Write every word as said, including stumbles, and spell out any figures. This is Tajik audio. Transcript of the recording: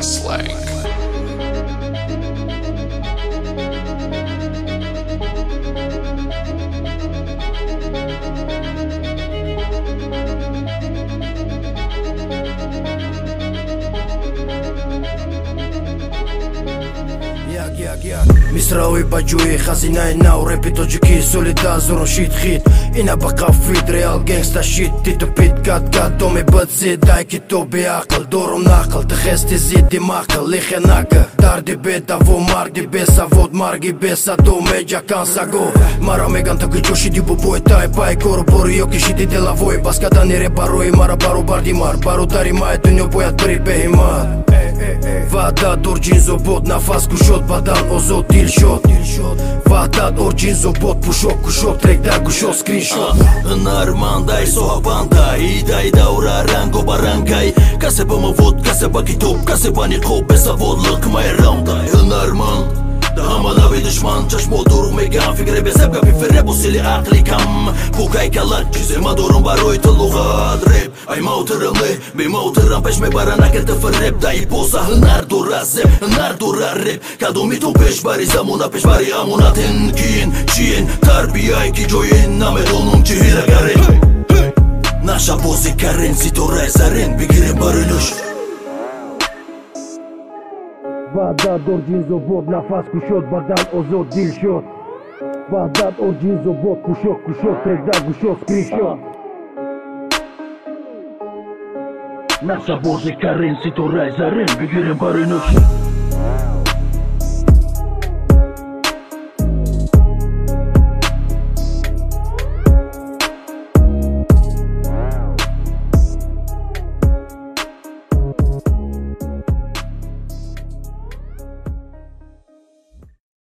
Slang. مصراوي باجوي خزينة ناو رابي توجيكي سوليدا زورو شيت خيت إنا بقى فيد ريال جانجستا شيت تيتو بيت كات كات دومي بتزيد داي كيتو بعقل دورو ناقل تخيس تزيد دماغل لي خناك دار دي بيت افو مارك دي بيسا فود ماركي بيسا دومي جا كانساغو مارا مеган таки جوشي دي бубой тай пай коро бори йоки шити делавой баскада не репаруй мара бару бардимар бару дари май дунё бояд бери беҳимат ваъдат орҷин зобот нафас кушод бадан озод дил шод ваъдат орҷин зобот пушок кушод трекдар гушод скриншот ҳунармандай соҳабандай идай давра ранго ба рангай касе ба мавод касе ба китоб касе ба ниқоб бесавод лиқмай рамдай ҳунарманд ҳама нави душман чашмо дуру мегам фикре бесеб гапи феребу сили ақли кам пукай калак чизе ма дорум барои ту луғат реп ай мавтирамне бемавтирам пеш мебара накарда фереб дай боза ҳунар дора зеб ҳунар дора реп кадоми ту пеш бари замона пеш бари амонатин киин чиен тарбияй ки ҷоин намедонум чӣ ҳирагарен наша бози карен ситораи зарен бигирем баринуш ваъдат орҷин зобот нафас кушод бадан озод дил шод ваъдат орҷин зобот пушок кушод трекдар гушод скриншот наша бози карен ситораи зарен бигирем баринуш